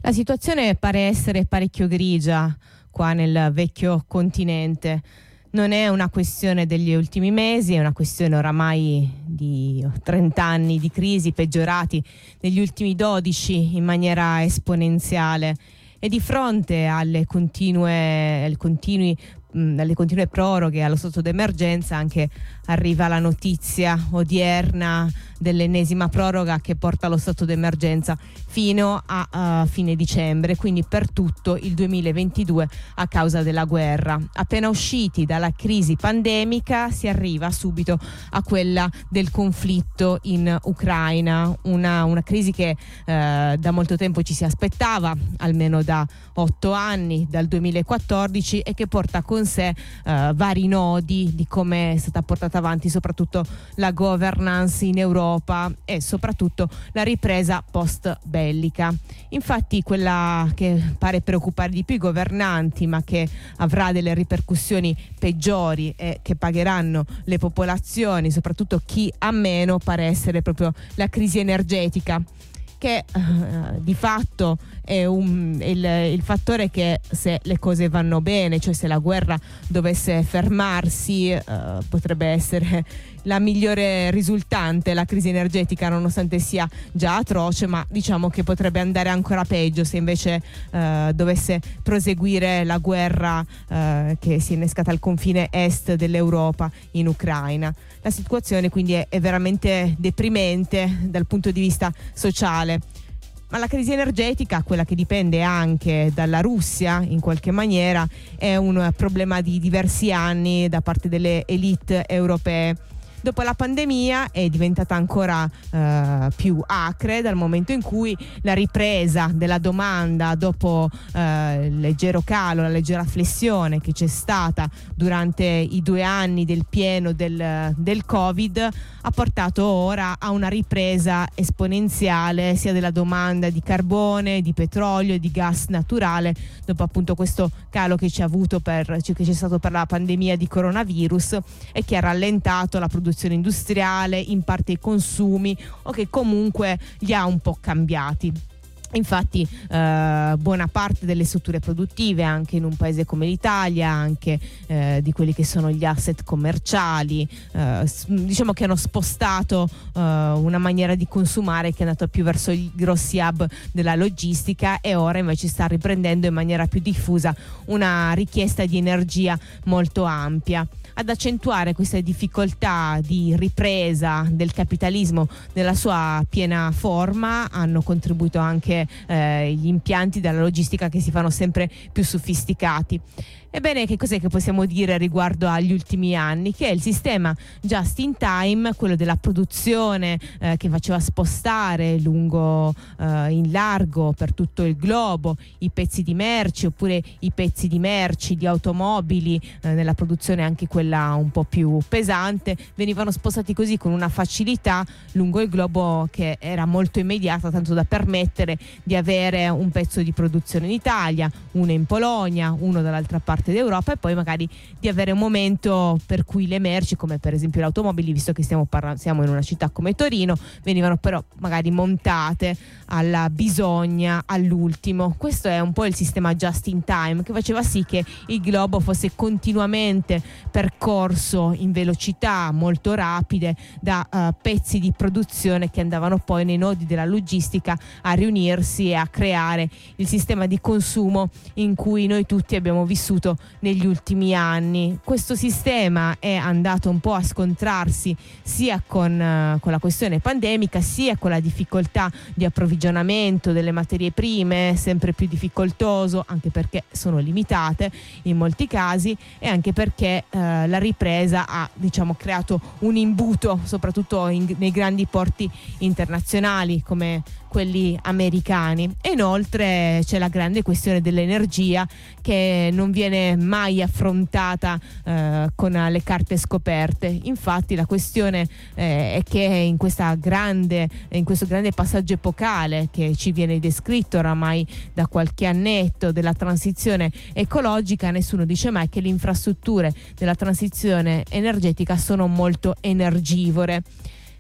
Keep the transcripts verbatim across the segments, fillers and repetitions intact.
La situazione pare essere parecchio grigia qua nel vecchio continente. Non è una questione degli ultimi mesi, è una questione oramai di trenta anni di crisi peggiorati negli ultimi dodici in maniera esponenziale. E di fronte alle continue, alle continui, mh, alle continue proroghe allo stato d'emergenza anche arriva la notizia odierna dell'ennesima proroga che porta allo stato d'emergenza fino a uh, fine dicembre, quindi per tutto il duemilaventidue a causa della guerra. Appena usciti dalla crisi pandemica si arriva subito a quella del conflitto in Ucraina, una, una crisi che uh, da molto tempo ci si aspettava, almeno da otto anni, dal duemilaquattordici, e che porta con sé uh, vari nodi di come è stata portata avanti soprattutto la governance in Europa e soprattutto la ripresa post bellica. Infatti quella che pare preoccupare di più i governanti, ma che avrà delle ripercussioni peggiori e che pagheranno le popolazioni, soprattutto chi ha meno, pare essere proprio la crisi energetica, che uh, di fatto è un, il, il fattore che se le cose vanno bene, cioè se la guerra dovesse fermarsi, uh, potrebbe essere la migliore risultante, la crisi energetica, nonostante sia già atroce, ma diciamo che potrebbe andare ancora peggio se invece uh, dovesse proseguire la guerra uh, che si è innescata al confine est dell'Europa in Ucraina. La situazione quindi è, è veramente deprimente dal punto di vista sociale. Ma la crisi energetica, quella che dipende anche dalla Russia in qualche maniera, è un problema di diversi anni da parte delle elite europee. Dopo la pandemia è diventata ancora eh, più acre, dal momento in cui la ripresa della domanda dopo eh, il leggero calo, la leggera flessione che c'è stata durante i due anni del pieno del, del Covid ha portato ora a una ripresa esponenziale sia della domanda di carbone, di petrolio e di gas naturale, dopo appunto questo calo che c'è avuto per, che c'è stato per la pandemia di coronavirus e che ha rallentato la produzione industriale, in parte i consumi, o che comunque li ha un po' cambiati. Infatti eh, buona parte delle strutture produttive anche in un paese come l'Italia, anche eh, di quelli che sono gli asset commerciali, eh, diciamo che hanno spostato eh, una maniera di consumare che è andata più verso i grossi hub della logistica, e ora invece sta riprendendo in maniera più diffusa una richiesta di energia molto ampia. Ad accentuare queste difficoltà di ripresa del capitalismo nella sua piena forma hanno contribuito anche eh, gli impianti della logistica, che si fanno sempre più sofisticati. Ebbene, che cos'è che possiamo dire riguardo agli ultimi anni? Che il sistema just in time, quello della produzione eh, che faceva spostare lungo, eh, in largo per tutto il globo i pezzi di merci, oppure i pezzi di merci di automobili, eh, nella produzione anche quella un po' più pesante, venivano spostati così con una facilità lungo il globo che era molto immediata, tanto da permettere di avere un pezzo di produzione in Italia, uno in Polonia, uno dall'altra parte d'Europa, e poi magari di avere un momento per cui le merci, come per esempio le automobili, visto che stiamo parlando, siamo in una città come Torino, venivano però magari montate alla bisogna all'ultimo. Questo è un po' il sistema just in time, che faceva sì che il globo fosse continuamente percorso in velocità molto rapide da uh, pezzi di produzione che andavano poi nei nodi della logistica a riunirsi e a creare il sistema di consumo in cui noi tutti abbiamo vissuto negli ultimi anni. Questo sistema è andato un po' a scontrarsi sia con, uh, con la questione pandemica, sia con la difficoltà di approvvigionamento delle materie prime, sempre più difficoltoso, anche perché sono limitate in molti casi, e anche perché uh, la ripresa ha, diciamo, creato un imbuto soprattutto in, nei grandi porti internazionali come quelli americani. E inoltre c'è la grande questione dell'energia, che non viene mai affrontata eh, con le carte scoperte. Infatti la questione eh, è che in questa grande in questo grande passaggio epocale che ci viene descritto oramai da qualche annetto della transizione ecologica, nessuno dice mai che le infrastrutture della transizione energetica sono molto energivore.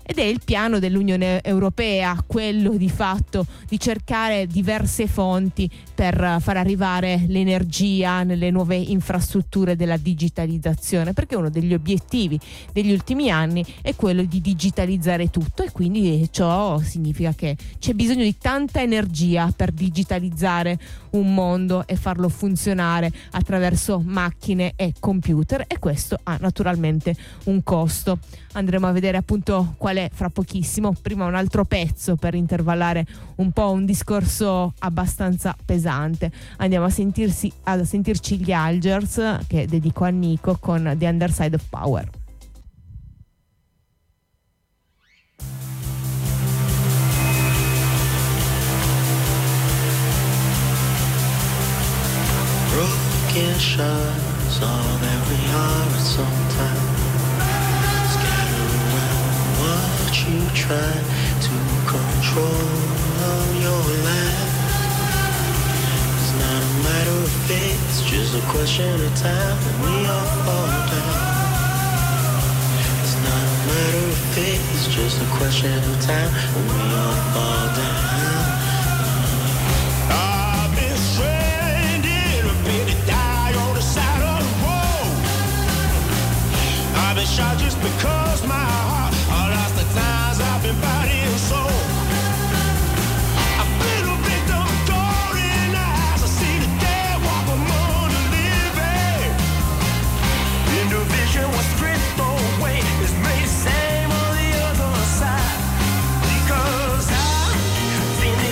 ed è il piano dell'Unione Europea, quello di fatto di cercare diverse fonti per far arrivare l'energia nelle nuove infrastrutture della digitalizzazione, perché uno degli obiettivi degli ultimi anni è quello di digitalizzare tutto, e quindi ciò significa che c'è bisogno di tanta energia per digitalizzare un mondo e farlo funzionare attraverso macchine e computer, e questo ha naturalmente un costo. Andremo a vedere appunto qual è fra pochissimo. Prima un altro pezzo per intervallare un po' un discorso abbastanza pesante. Andiamo a sentirsi a sentirci gli Algers, che dedico a Nico, con The Underside of Power. Broken shards all that we are at some time. Scatter around what you try to control your life. It's not a matter of fate, it's just a question of time when we all fall down. It's not a matter of fate, it's just a question of time when we all fall down. I've been stranded, a bit to die on the side of the road. I've been shot just because my heart, I lost the times I've been body and soul. I've been a victim of golden eyes. I see the dead walk among the living. In the vision was stripped away, it's made the same on the other side. Because I've seen the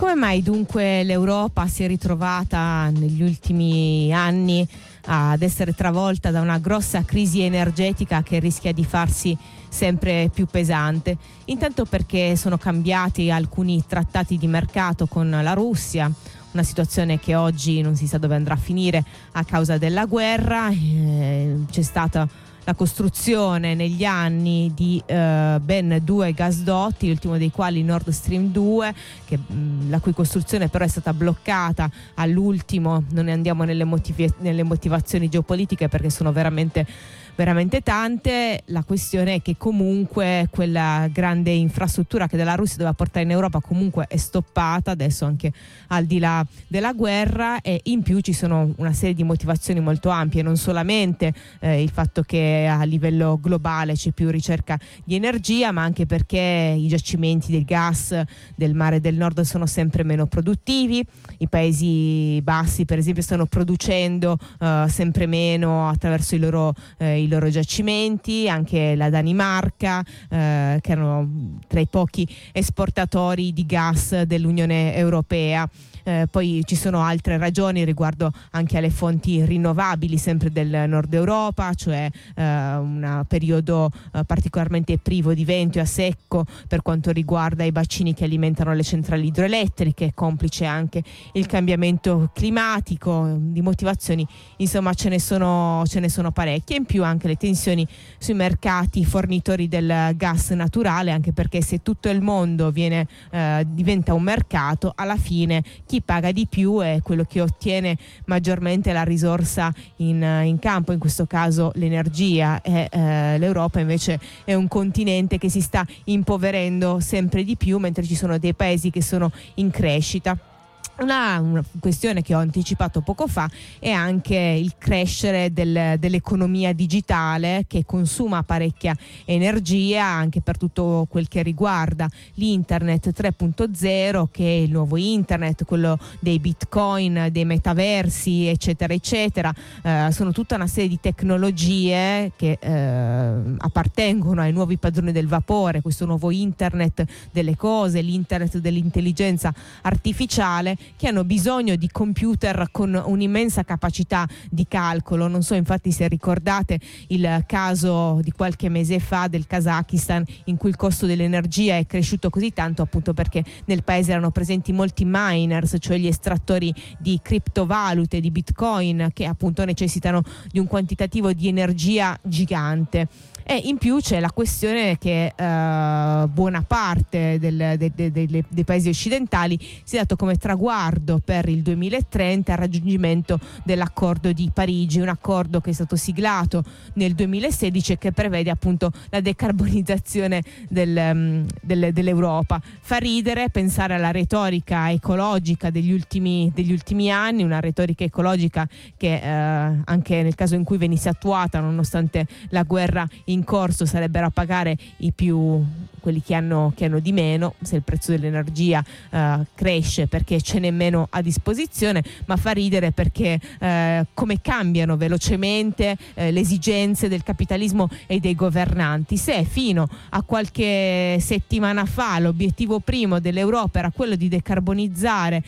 Come mai dunque l'Europa si è ritrovata negli ultimi anni ad essere travolta da una grossa crisi energetica che rischia di farsi sempre più pesante? Intanto perché sono cambiati alcuni trattati di mercato con la Russia, una situazione che oggi non si sa dove andrà a finire a causa della guerra. Eh, c'è stata la costruzione negli anni di eh, ben due gasdotti, l'ultimo dei quali Nord Stream due, che, mh, la cui costruzione però è stata bloccata all'ultimo. Non ne andiamo nelle, motiv- nelle motivazioni geopolitiche perché sono veramente veramente tante. La questione è che comunque quella grande infrastruttura che dalla Russia doveva portare in Europa comunque è stoppata adesso, anche al di là della guerra, e in più ci sono una serie di motivazioni molto ampie, non solamente eh, il fatto che a livello globale c'è più ricerca di energia, ma anche perché i giacimenti del gas del Mare del Nord sono sempre meno produttivi. I Paesi Bassi per esempio stanno producendo eh, sempre meno attraverso i loro eh, i loro giacimenti, anche la Danimarca eh, che erano tra i pochi esportatori di gas dell'Unione Europea. Eh, poi ci sono altre ragioni riguardo anche alle fonti rinnovabili sempre del nord Europa, cioè eh, un periodo eh, particolarmente privo di vento e a secco per quanto riguarda i bacini che alimentano le centrali idroelettriche, complice anche il cambiamento climatico. Di motivazioni insomma ce ne sono, ce ne sono parecchie, in più anche le tensioni sui mercati fornitori del gas naturale, anche perché se tutto il mondo viene, eh, diventa un mercato, alla fine chi paga di più è quello che ottiene maggiormente la risorsa in, in campo, in questo caso l'energia. E eh, l'Europa invece è un continente che si sta impoverendo sempre di più, mentre ci sono dei paesi che sono in crescita. Una, una questione che ho anticipato poco fa è anche il crescere del, dell'economia digitale, che consuma parecchia energia anche per tutto quel che riguarda l'internet tre punto zero, che è il nuovo internet, quello dei bitcoin, dei metaversi eccetera eccetera. Eh, sono tutta una serie di tecnologie che eh, appartengono ai nuovi padroni del vapore, questo nuovo internet delle cose, l'internet dell'intelligenza artificiale, che hanno bisogno di computer con un'immensa capacità di calcolo. Non so infatti se ricordate il caso di qualche mese fa del Kazakistan, in cui il costo dell'energia è cresciuto così tanto appunto perché nel paese erano presenti molti miners, cioè gli estrattori di criptovalute, di bitcoin, che appunto necessitano di un quantitativo di energia gigante. E in più c'è la questione che eh, buona parte del, de, de, de, dei paesi occidentali si è dato come traguardo per il duemilatrenta il raggiungimento dell'accordo di Parigi, un accordo che è stato siglato nel duemilasedici e che prevede appunto la decarbonizzazione del, um, del, dell'Europa. Fa ridere pensare alla retorica ecologica degli ultimi, degli ultimi anni, una retorica ecologica che eh, anche nel caso in cui venisse attuata, nonostante la guerra in in corso, sarebbero a pagare i più, quelli che hanno, che hanno di meno, se il prezzo dell'energia eh, cresce perché ce n'è meno a disposizione. Ma fa ridere perché eh, come cambiano velocemente eh, le esigenze del capitalismo e dei governanti. Se fino a qualche settimana fa l'obiettivo primo dell'Europa era quello di decarbonizzare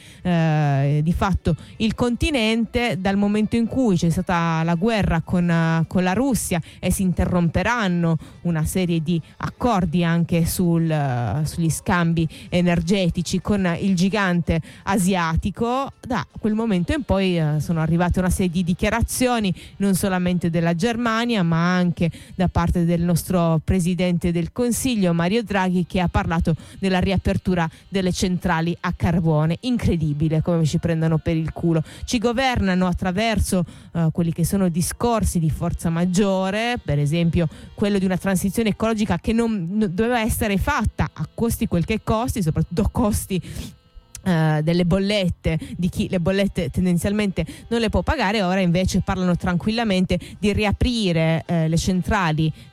eh, di fatto il continente, dal momento in cui c'è stata la guerra con, con la Russia e si interromperà una serie di accordi anche sul, uh, sugli scambi energetici con il gigante asiatico, da quel momento in poi uh, sono arrivate una serie di dichiarazioni non solamente della Germania ma anche da parte del nostro presidente del Consiglio Mario Draghi, che ha parlato della riapertura delle centrali a carbone. Incredibile come ci prendono per il culo. Ci governano attraverso uh, quelli che sono discorsi di forza maggiore, per esempio quello di una transizione ecologica che non, non doveva essere fatta a costi quel che costi, soprattutto costi Uh, delle bollette, di chi le bollette tendenzialmente non le può pagare. Ora invece parlano tranquillamente di riaprire uh, le centrali uh,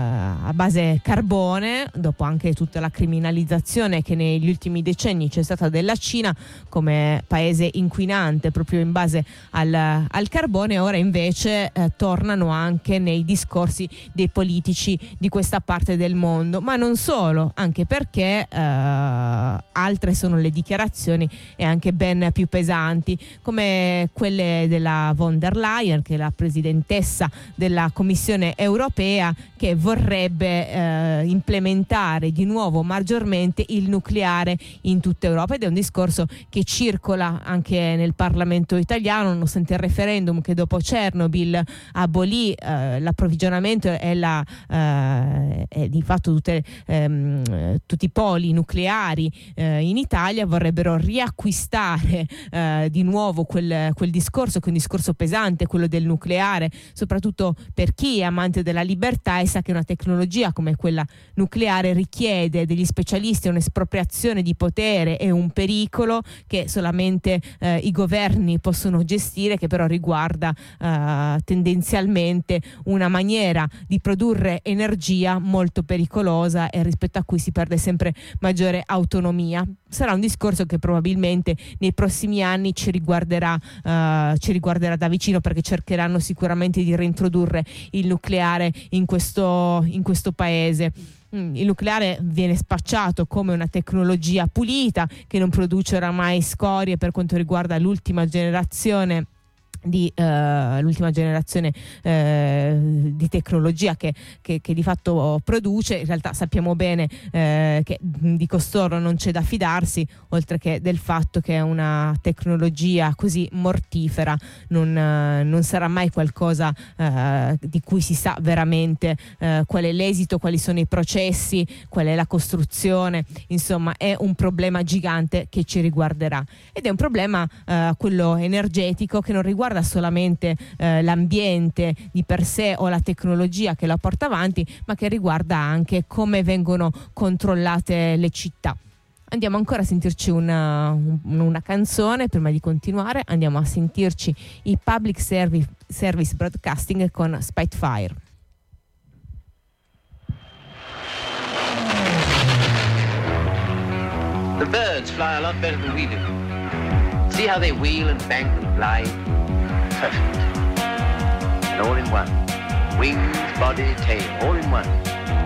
a base carbone, dopo anche tutta la criminalizzazione che negli ultimi decenni c'è stata della Cina come paese inquinante proprio in base al, al carbone. Ora invece uh, tornano anche nei discorsi dei politici di questa parte del mondo, ma non solo, anche perché uh, altre sono le dichiarazioni dichiarazioni e anche ben più pesanti, come quelle della von der Leyen, che è la presidentessa della Commissione europea, che vorrebbe eh, implementare di nuovo maggiormente il nucleare in tutta Europa, ed è un discorso che circola anche nel Parlamento italiano, nonostante il referendum che dopo Chernobyl abolì eh, l'approvvigionamento e, la, eh, e di fatto tutte, ehm, tutti i poli nucleari eh, in Italia. Vorrebbero riacquistare eh, di nuovo quel, quel discorso, che è un discorso pesante, quello del nucleare, soprattutto per chi è amante della libertà e sa che una tecnologia come quella nucleare richiede degli specialisti, un'espropriazione di potere e un pericolo che solamente eh, i governi possono gestire, che però riguarda eh, tendenzialmente una maniera di produrre energia molto pericolosa e rispetto a cui si perde sempre maggiore autonomia. Sarà un discorso che probabilmente nei prossimi anni ci riguarderà, uh, ci riguarderà da vicino, perché cercheranno sicuramente di reintrodurre il nucleare in questo, in questo paese. Il nucleare viene spacciato come una tecnologia pulita che non produce oramai scorie per quanto riguarda l'ultima generazione di uh, l'ultima generazione uh, di tecnologia che, che, che di fatto produce. In realtà sappiamo bene uh, che di costoro non c'è da fidarsi, oltre che del fatto che una tecnologia così mortifera non, uh, non sarà mai qualcosa uh, di cui si sa veramente uh, qual è l'esito, quali sono i processi, qual è la costruzione. Insomma, è un problema gigante che ci riguarderà, ed è un problema uh, quello energetico, che non riguarda solamente eh, l'ambiente di per sé o la tecnologia che la porta avanti, ma che riguarda anche come vengono controllate le città. Andiamo ancora a sentirci una, un, una canzone. Prima di continuare andiamo a sentirci i Public Service, Service Broadcasting con Spitfire. The birds fly a lot better than we do. See how they wheel and bank and fly? Perfect. And all in one. Wings, body, tail, all in one.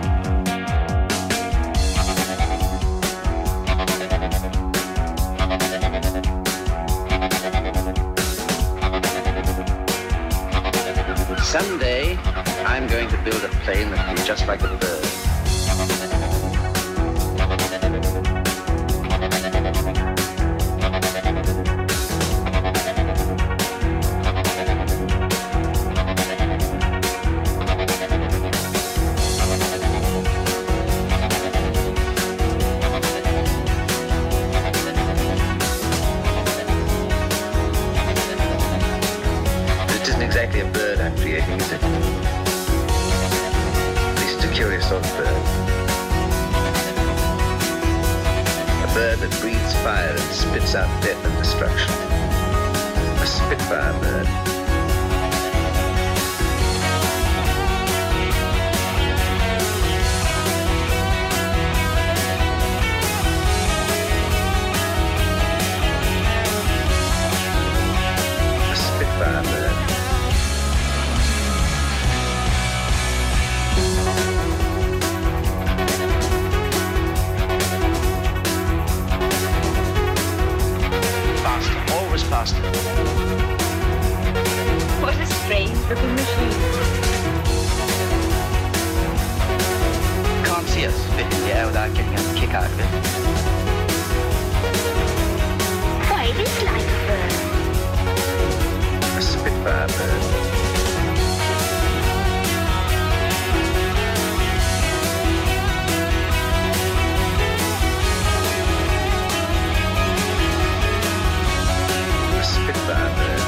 Someday, I'm going to build a plane that will be just like a bird. Exactly a bird I'm creating, is it? At least a curious sort of bird. A bird that breathes fire and spits out death and destruction. A Spitfire bird. A Spitfire bird. Faster. What a strange looking machine. Can't see us spit in the air without getting a kick out of it. Why, it is like a bird. A Spitfire bird. Spitfire bird.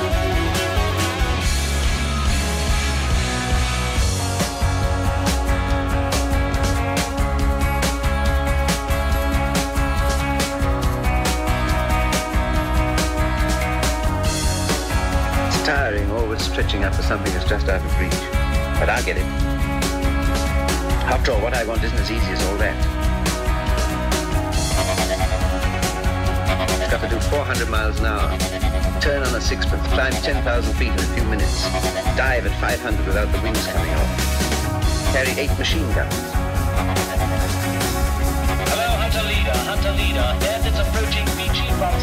It's tiring, always stretching up for something that's just out of reach. But I'll get it. After all, what I want isn't as easy as all that. It's got to do four hundred miles an hour. Turn on a sixpence, climb ten thousand feet in a few minutes, dive at five hundred without the wings coming off, carry eight machine guns. Hello, Hunter Leader, Hunter Leader. Yes, it's approaching B G from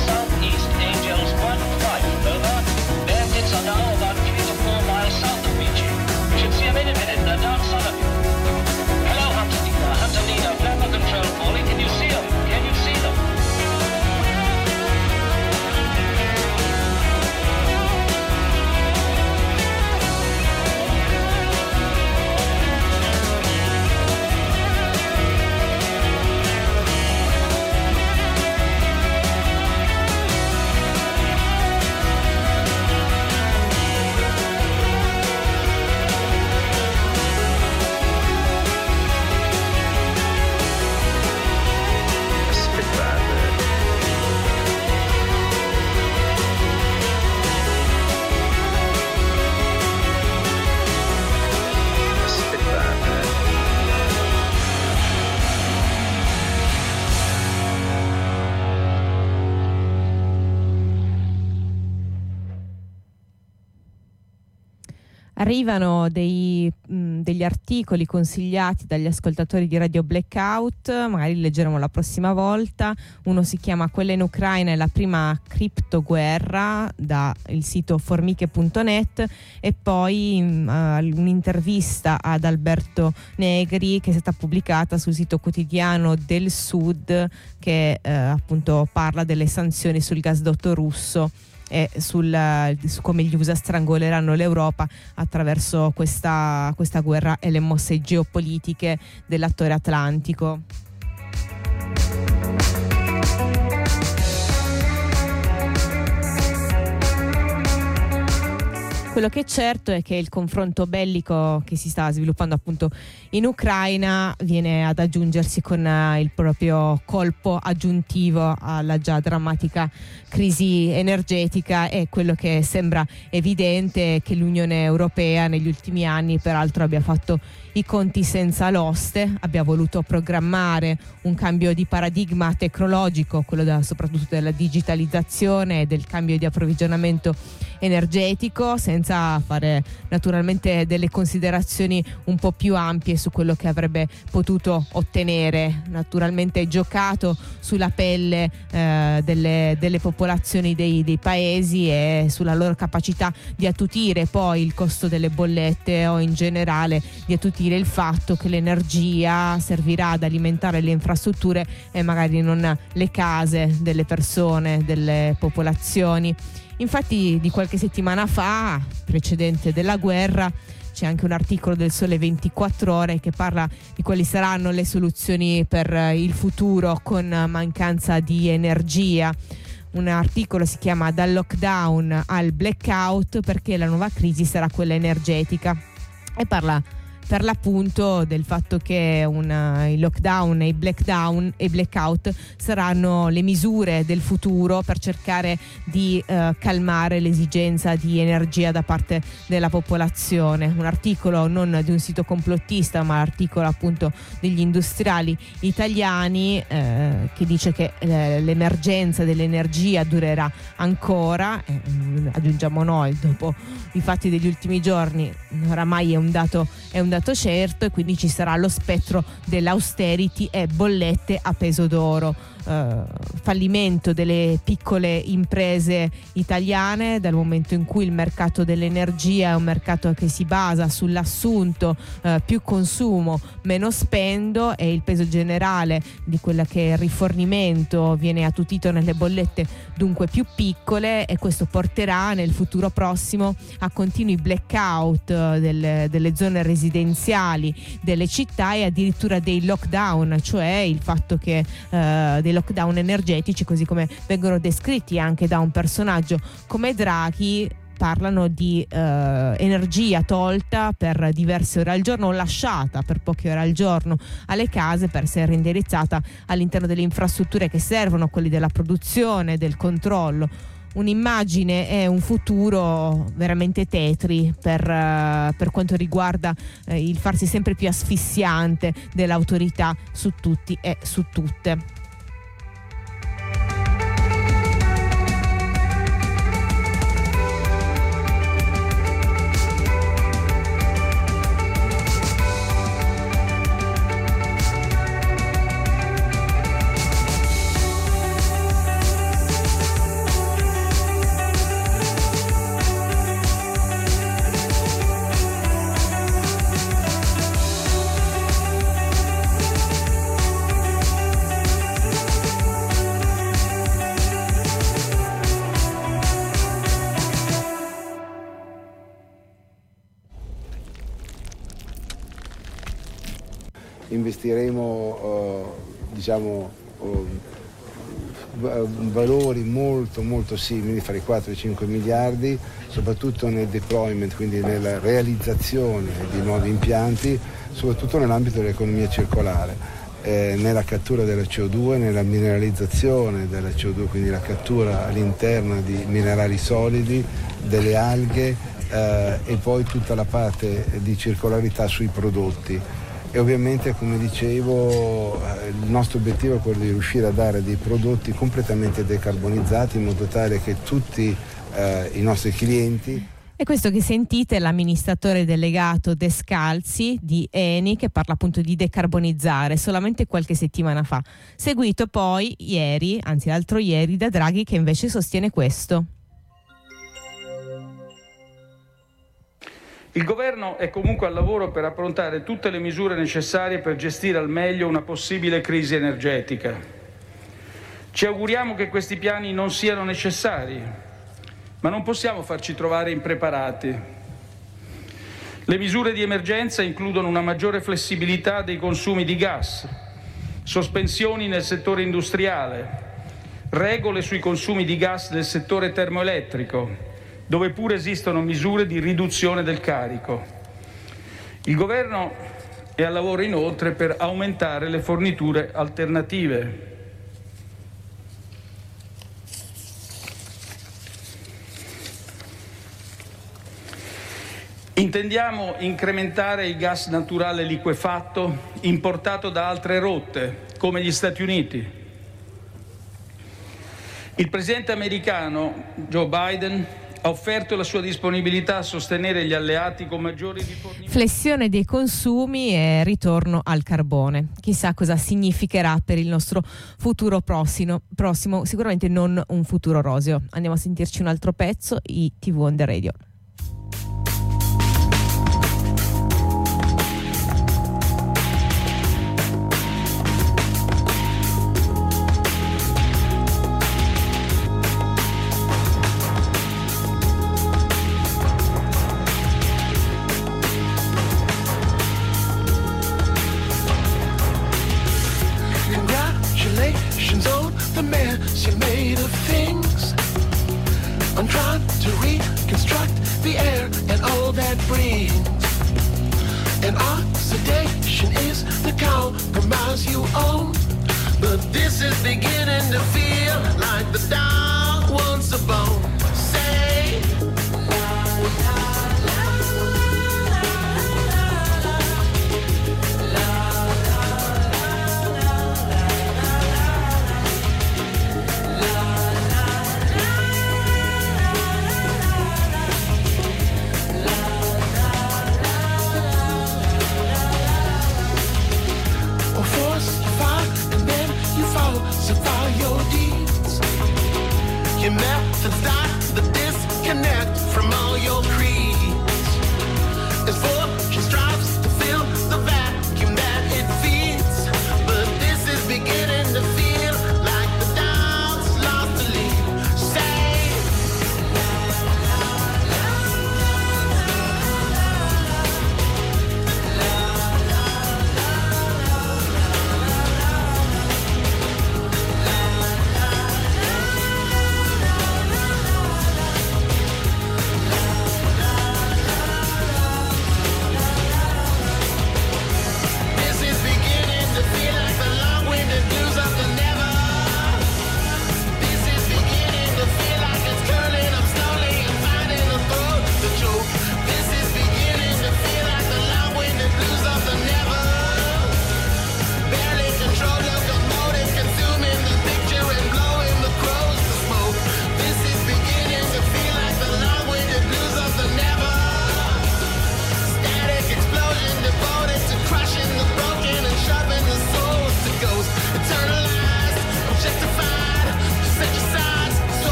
Arrivano dei, mh, degli articoli consigliati dagli ascoltatori di Radio Blackout, magari li leggeremo la prossima volta. Uno si chiama Quella in Ucraina è la prima criptoguerra, dal sito formiche punto net, e poi mh, un'intervista ad Alberto Negri che è stata pubblicata sul sito quotidiano del Sud, che eh, appunto parla delle sanzioni sul gasdotto russo e sul, su come gli U S A strangoleranno l'Europa attraverso questa, questa guerra e le mosse geopolitiche dell'attore atlantico. Quello che è certo è che il confronto bellico che si sta sviluppando appunto in Ucraina viene ad aggiungersi con uh, il proprio colpo aggiuntivo alla già drammatica crisi energetica, e quello che sembra evidente è che l'Unione Europea negli ultimi anni peraltro abbia fatto i conti senza l'oste, abbia voluto programmare un cambio di paradigma tecnologico, quello da, soprattutto della digitalizzazione e del cambio di approvvigionamento energetico, senza fare naturalmente delle considerazioni un po' più ampie su quello che avrebbe potuto ottenere. Naturalmente giocato sulla pelle eh, delle, delle popolazioni dei, dei paesi e sulla loro capacità di attutire poi il costo delle bollette, o in generale di attutire il fatto che l'energia servirà ad alimentare le infrastrutture e magari non le case delle persone, delle popolazioni. Infatti di qualche settimana fa, precedente della guerra, c'è anche un articolo del Sole ventiquattro Ore che parla di quali saranno le soluzioni per il futuro con mancanza di energia. Un articolo si chiama Dal lockdown al blackout, perché la nuova crisi sarà quella energetica, e parla per l'appunto del fatto che una, il lockdown e i blackdown e blackout saranno le misure del futuro per cercare di eh, calmare l'esigenza di energia da parte della popolazione. Un articolo non di un sito complottista, ma articolo appunto degli industriali italiani eh, che dice che eh, l'emergenza dell'energia durerà ancora, eh, aggiungiamo noi, dopo i fatti degli ultimi giorni oramai è un dato è un dato certo, e quindi ci sarà lo spettro dell'austerity e bollette a peso d'oro. Uh, fallimento delle piccole imprese italiane, dal momento in cui il mercato dell'energia è un mercato che si basa sull'assunto uh, più consumo meno spendo, e il peso generale di quella che è il rifornimento viene attutito nelle bollette dunque più piccole, e questo porterà nel futuro prossimo a continui blackout uh, delle, delle zone residenziali delle città, e addirittura dei lockdown, cioè il fatto che uh, dei lockdown energetici, così come vengono descritti anche da un personaggio come Draghi, parlano di eh, energia tolta per diverse ore al giorno o lasciata per poche ore al giorno alle case per essere indirizzata all'interno delle infrastrutture che servono, quelli della produzione, del controllo. Un'immagine e un futuro veramente tetri per, uh, per quanto riguarda uh, il farsi sempre più asfissiante dell'autorità su tutti e su tutte. Investiremo uh, diciamo uh, valori molto molto simili, fra i quattro e i cinque miliardi, soprattutto nel deployment, quindi nella realizzazione di nuovi impianti, soprattutto nell'ambito dell'economia circolare, eh, nella cattura della C O due, nella mineralizzazione della C O due, quindi la cattura all'interno di minerali solidi, delle alghe, eh, e poi tutta la parte di circolarità sui prodotti. E ovviamente, come dicevo, il nostro obiettivo è quello di riuscire a dare dei prodotti completamente decarbonizzati, in modo tale che tutti eh, i nostri clienti E questo che sentite è l'amministratore delegato Descalzi di Eni, che parla appunto di decarbonizzare solamente qualche settimana fa, seguito poi ieri, anzi l'altro ieri, da Draghi, che invece sostiene questo. Il governo è comunque al lavoro per approntare tutte le misure necessarie per gestire al meglio una possibile crisi energetica. Ci auguriamo che questi piani non siano necessari, ma non possiamo farci trovare impreparati. Le misure di emergenza includono una maggiore flessibilità dei consumi di gas, sospensioni nel settore industriale, regole sui consumi di gas nel settore termoelettrico, dove pure esistono misure di riduzione del carico. Il governo è al lavoro inoltre per aumentare le forniture alternative. Intendiamo incrementare il gas naturale liquefatto importato da altre rotte, come gli Stati Uniti. Il presidente americano Joe Biden ha offerto la sua disponibilità a sostenere gli alleati con maggiori rifornimenti. Flessione dei consumi e ritorno al carbone. Chissà cosa significherà per il nostro futuro prossimo, prossimo, sicuramente non un futuro roseo. Andiamo a sentirci un altro pezzo, i T V on the Radio.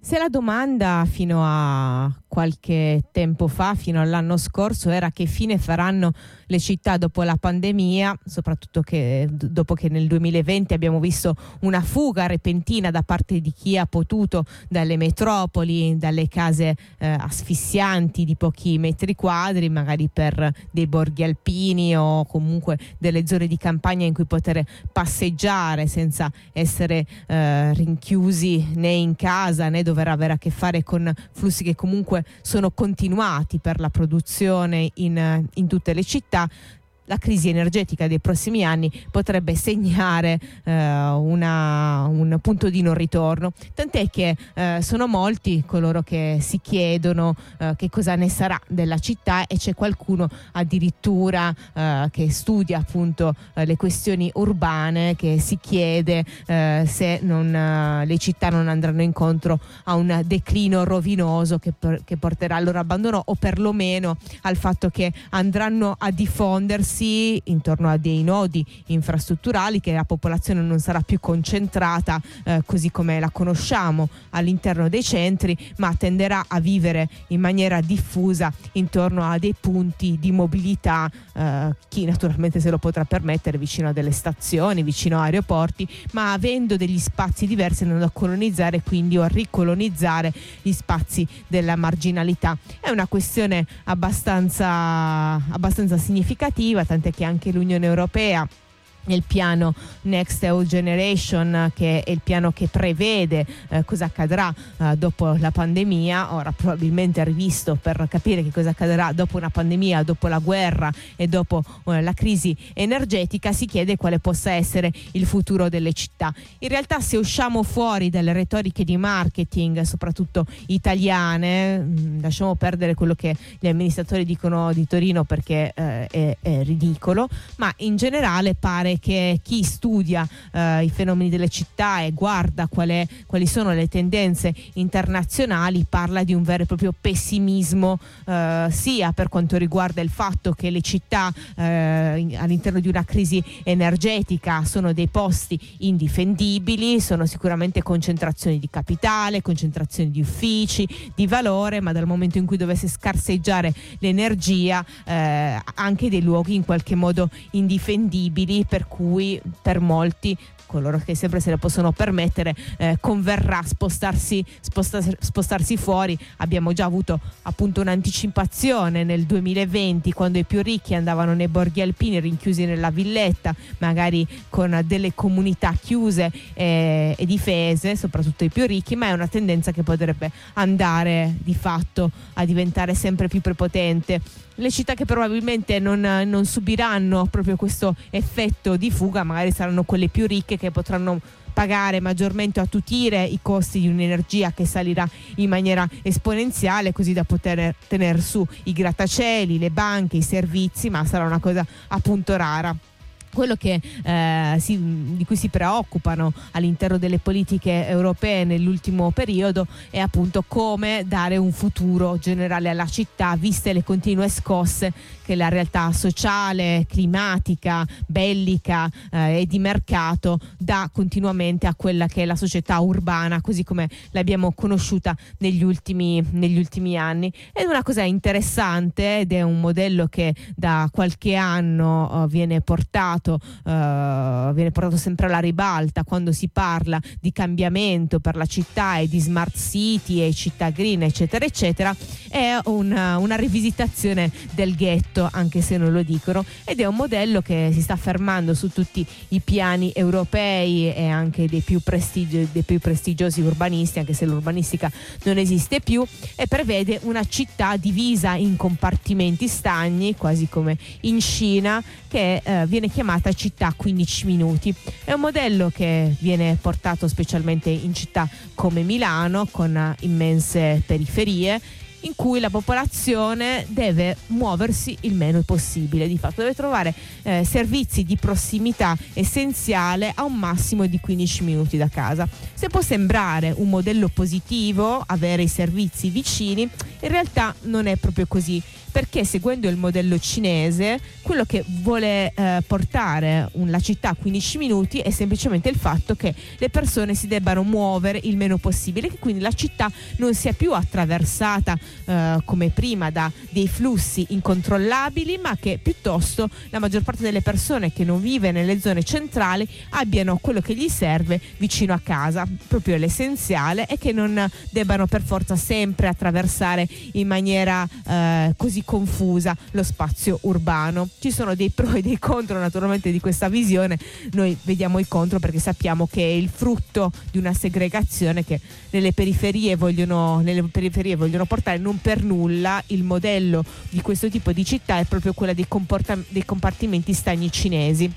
Se la domanda fino a qualche tempo fa, fino all'anno scorso, era che fine faranno le città dopo la pandemia, soprattutto che dopo che nel duemilaventi abbiamo visto una fuga repentina da parte di chi ha potuto dalle metropoli, dalle case eh, asfissianti di pochi metri quadri, magari per dei borghi alpini o comunque delle zone di campagna in cui poter passeggiare senza essere eh, rinchiusi né in casa né dover avere a che fare con flussi che comunque sono continuati per la produzione in, in tutte le città. La crisi energetica dei prossimi anni potrebbe segnare eh, una, un punto di non ritorno, tant'è che eh, sono molti coloro che si chiedono eh, che cosa ne sarà della città, e c'è qualcuno addirittura eh, che studia appunto eh, le questioni urbane, che si chiede eh, se non, eh, le città non andranno incontro a un declino rovinoso che, per, che porterà al loro abbandono, o perlomeno al fatto che andranno a diffondersi intorno a dei nodi infrastrutturali, che la popolazione non sarà più concentrata eh, così come la conosciamo all'interno dei centri, ma tenderà a vivere in maniera diffusa intorno a dei punti di mobilità, eh, chi naturalmente se lo potrà permettere, vicino a delle stazioni, vicino a aeroporti, ma avendo degli spazi diversi, andando a colonizzare quindi o a ricolonizzare gli spazi della marginalità. È una questione abbastanza, abbastanza significativa, tant'è che anche l'Unione Europea, nel piano Next E U Generation, che è il piano che prevede eh, cosa accadrà eh, dopo la pandemia, ora probabilmente rivisto per capire che cosa accadrà dopo una pandemia, dopo la guerra e dopo eh, la crisi energetica, si chiede quale possa essere il futuro delle città. In realtà, se usciamo fuori dalle retoriche di marketing, soprattutto italiane, mh, lasciamo perdere quello che gli amministratori dicono di Torino, perché eh, è, è ridicolo, ma in generale pare che chi studia eh, i fenomeni delle città e guarda qual è, quali sono le tendenze internazionali parla di un vero e proprio pessimismo, eh, sia per quanto riguarda il fatto che le città eh, all'interno di una crisi energetica sono dei posti indifendibili, sono sicuramente concentrazioni di capitale, concentrazioni di uffici, di valore, ma dal momento in cui dovesse scarseggiare l'energia, eh, anche dei luoghi in qualche modo indifendibili, per cui per molti, coloro che sempre se le possono permettere, eh, converrà spostarsi, spostarsi, spostarsi fuori. Abbiamo già avuto appunto un'anticipazione nel duemilaventi, quando i più ricchi andavano nei borghi alpini rinchiusi nella villetta, magari con delle comunità chiuse eh, e difese, soprattutto i più ricchi, ma è una tendenza che potrebbe andare di fatto a diventare sempre più prepotente. Le città che probabilmente non, non subiranno proprio questo effetto di fuga magari saranno quelle più ricche, che potranno pagare maggiormente o attutire i costi di un'energia che salirà in maniera esponenziale, così da poter tenere su i grattacieli, le banche, i servizi, ma sarà una cosa appunto rara. Quello che, eh, si, di cui si preoccupano all'interno delle politiche europee nell'ultimo periodo è appunto come dare un futuro generale alla città, viste le continue scosse che la realtà sociale, climatica, bellica eh, e di mercato dà continuamente a quella che è la società urbana, così come l'abbiamo conosciuta negli ultimi, negli ultimi anni. È una cosa interessante ed è un modello che da qualche anno eh, viene portato Uh, viene portato sempre alla ribalta quando si parla di cambiamento per la città e di smart city e città green, eccetera eccetera. È una, una rivisitazione del ghetto, anche se non lo dicono, ed è un modello che si sta affermando su tutti i piani europei e anche dei più, prestigio, dei più prestigiosi urbanisti, anche se l'urbanistica non esiste più, e prevede una città divisa in compartimenti stagni, quasi come in Cina, che eh, viene chiamata città a quindici minuti. È un modello che viene portato specialmente in città come Milano, con immense periferie, in cui la popolazione deve muoversi il meno possibile, di fatto deve trovare eh, servizi di prossimità essenziale a un massimo di quindici minuti da casa. Se può sembrare un modello positivo avere i servizi vicini, in realtà non è proprio così, perché seguendo il modello cinese quello che vuole eh, portare un, la città a quindici minuti è semplicemente il fatto che le persone si debbano muovere il meno possibile, che quindi la città non sia più attraversata eh, come prima da dei flussi incontrollabili, ma che piuttosto la maggior parte delle persone che non vive nelle zone centrali abbiano quello che gli serve vicino a casa, proprio l'essenziale, e che non debbano per forza sempre attraversare in maniera eh, così confusa lo spazio urbano. Ci sono dei pro e dei contro naturalmente di questa visione. Noi vediamo i contro perché sappiamo che è il frutto di una segregazione che nelle periferie vogliono, nelle periferie vogliono portare. Non per nulla il modello di questo tipo di città è proprio quella dei, comportam- dei compartimenti stagni cinesi.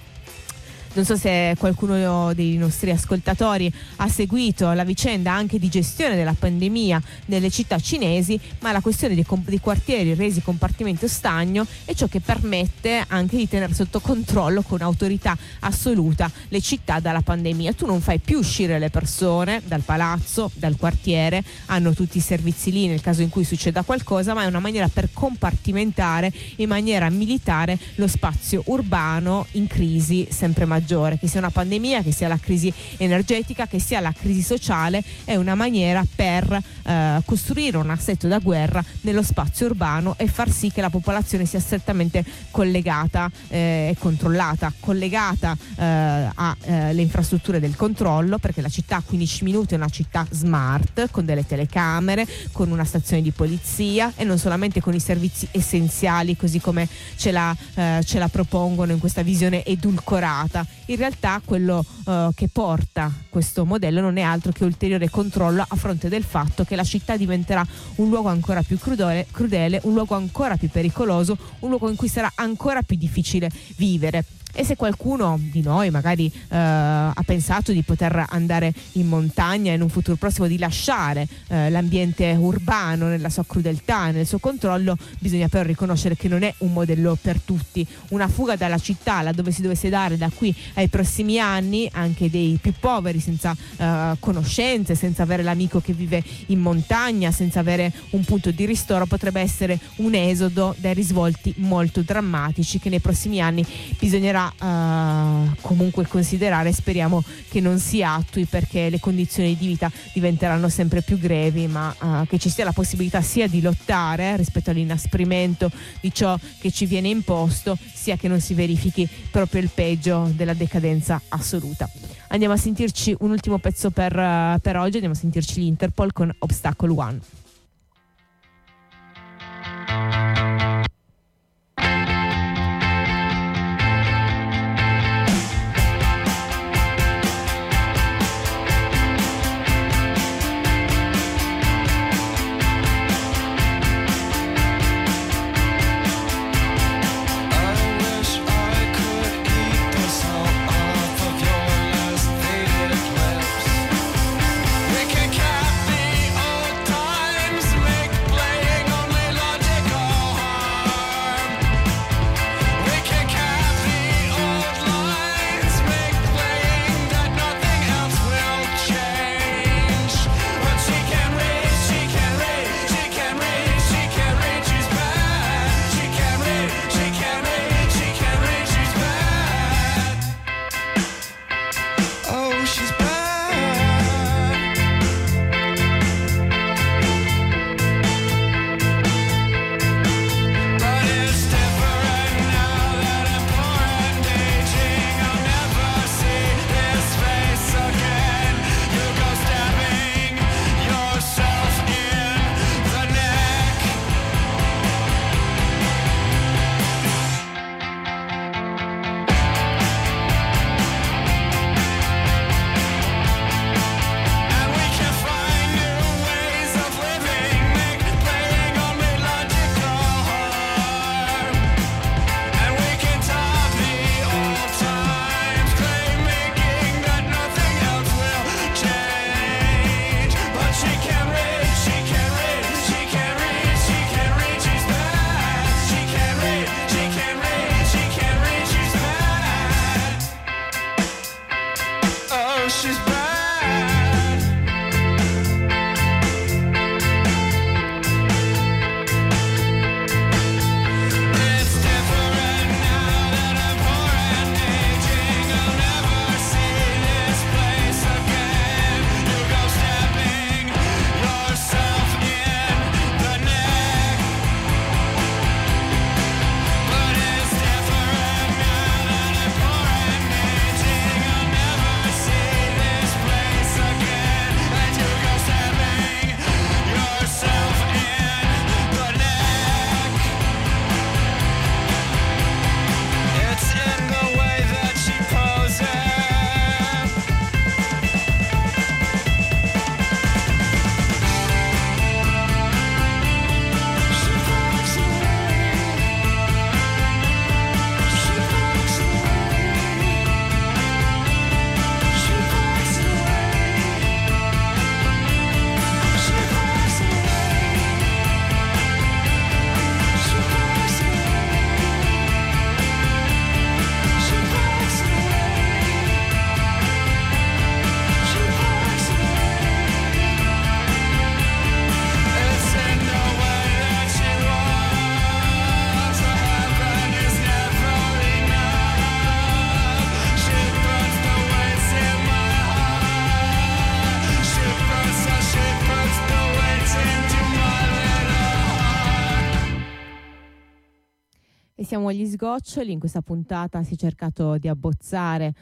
Non so se qualcuno dei nostri ascoltatori ha seguito la vicenda anche di gestione della pandemia nelle città cinesi, ma la questione dei, dei quartieri resi compartimento stagno è ciò che permette anche di tenere sotto controllo con autorità assoluta le città dalla pandemia. Tu non fai più uscire le persone dal palazzo, dal quartiere, hanno tutti i servizi lì nel caso in cui succeda qualcosa, ma è una maniera per compartimentare in maniera militare lo spazio urbano in crisi sempre maggiore. Che sia una pandemia, che sia la crisi energetica, che sia la crisi sociale, è una maniera per eh, costruire un assetto da guerra nello spazio urbano e far sì che la popolazione sia strettamente collegata e eh, controllata, collegata eh, alle eh, infrastrutture del controllo, perché la città a quindici minuti è una città smart, con delle telecamere, con una stazione di polizia e non solamente con i servizi essenziali così come ce la, eh, ce la propongono in questa visione edulcorata. In realtà quello uh, che porta questo modello non è altro che ulteriore controllo a fronte del fatto che la città diventerà un luogo ancora più crudele, crudele, un luogo ancora più pericoloso, un luogo in cui sarà ancora più difficile vivere. E se qualcuno di noi magari eh, ha pensato di poter andare in montagna in un futuro prossimo, di lasciare eh, l'ambiente urbano nella sua crudeltà, nel suo controllo, bisogna però riconoscere che non è un modello per tutti. Una fuga dalla città, laddove si dovesse dare da qui ai prossimi anni, anche dei più poveri, senza eh, conoscenze, senza avere l'amico che vive in montagna, senza avere un punto di ristoro, potrebbe essere un esodo dai risvolti molto drammatici che nei prossimi anni bisognerà Uh, comunque considerare. Speriamo che non si attui, perché le condizioni di vita diventeranno sempre più grevi, ma uh, che ci sia la possibilità sia di lottare rispetto all'inasprimento di ciò che ci viene imposto, sia che non si verifichi proprio il peggio della decadenza assoluta. Andiamo a sentirci un ultimo pezzo per, uh, per oggi, andiamo a sentirci gli Interpol con Obstacle One. siamo agli sgoccioli. In questa puntata si è cercato di abbozzare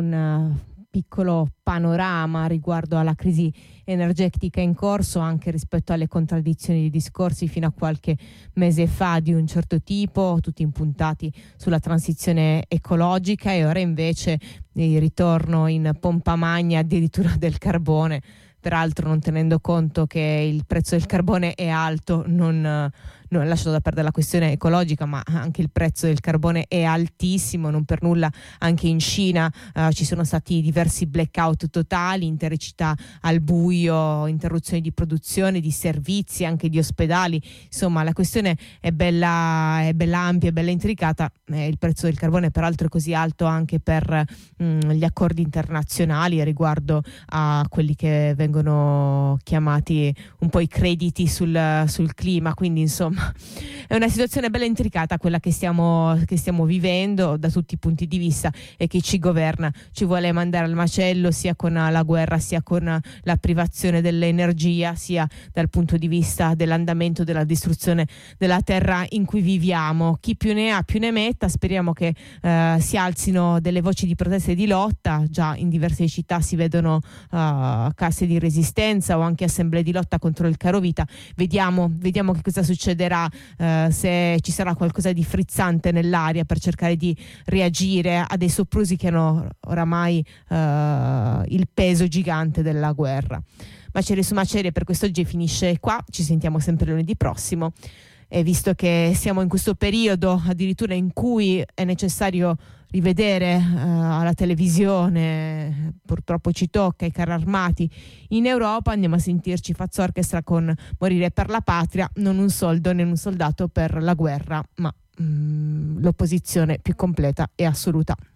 un piccolo panorama riguardo alla crisi energetica in corso, anche rispetto alle contraddizioni di discorsi fino a qualche mese fa di un certo tipo, tutti impuntati sulla transizione ecologica, e ora invece il ritorno in pompa magna addirittura del carbone, peraltro non tenendo conto che il prezzo del carbone è alto, non, non lasciato da perdere la questione ecologica, ma anche il prezzo del carbone è altissimo. Non per nulla anche in Cina uh, ci sono stati diversi blackout totali, intere città al buio, interruzioni di produzione, di servizi, anche di ospedali. Insomma, la questione è bella, è bella ampia, è bella intricata. Eh, il prezzo del carbone peraltro è così alto anche per mh, gli accordi internazionali riguardo a quelli che vengono chiamati un po' i crediti sul, sul clima. Quindi insomma è una situazione bella intricata quella che stiamo, che stiamo vivendo da tutti i punti di vista, e che ci governa ci vuole mandare al macello, sia con la guerra, sia con la privazione dell'energia, sia dal punto di vista dell'andamento della distruzione della terra in cui viviamo. Chi più ne ha più ne metta. Speriamo che eh, si alzino delle voci di protesta e di lotta. Già in diverse città si vedono uh, casse di resistenza o anche assemblee di lotta contro il carovita. Vediamo, vediamo che cosa succederà, eh, se ci sarà qualcosa di frizzante nell'aria per cercare di reagire a dei soprusi che hanno oramai eh, il peso gigante della guerra. Macerie su macerie per quest'oggi finisce qua, ci sentiamo sempre lunedì prossimo, e visto che siamo in questo periodo addirittura in cui è necessario rivedere uh, alla televisione, purtroppo ci tocca, i carri armati in Europa, andiamo a sentirci Fazzo Orchestra con Morire per la patria, non un soldo né un soldato per la guerra, ma mm, l'opposizione più completa e assoluta.